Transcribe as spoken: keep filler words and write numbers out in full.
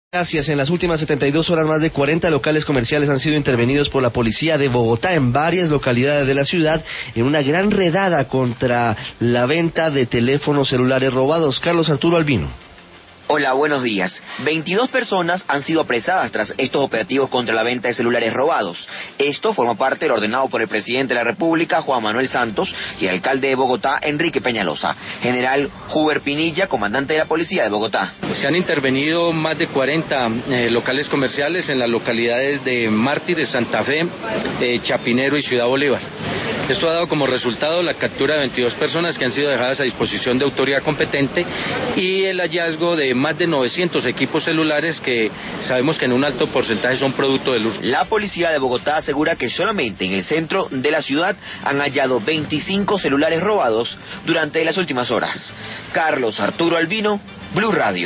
Gracias. En las últimas setenta y dos horas, más de cuarenta locales comerciales han sido intervenidos por la policía de Bogotá en varias localidades de la ciudad en una gran redada contra la venta de teléfonos celulares robados. Carlos Arturo Albino. Hola, buenos días. veintidós personas han sido apresadas tras estos operativos contra la venta de celulares robados. Esto forma parte del ordenado por el presidente de la República, Juan Manuel Santos, y el alcalde de Bogotá, Enrique Peñalosa. General Huber Pinilla, comandante de la Policía de Bogotá. Se han intervenido más de cuarenta eh, locales comerciales en las localidades de Mártires, Santa Fe, eh, Chapinero y Ciudad Bolívar. Esto ha dado como resultado la captura de veintidós personas que han sido dejadas a disposición de autoridad competente y el hallazgo de más de novecientos equipos celulares que sabemos que en un alto porcentaje son producto del uso. La policía de Bogotá asegura que solamente en el centro de la ciudad han hallado veinticinco celulares robados durante las últimas horas. Carlos Arturo Albino, Blue Radio.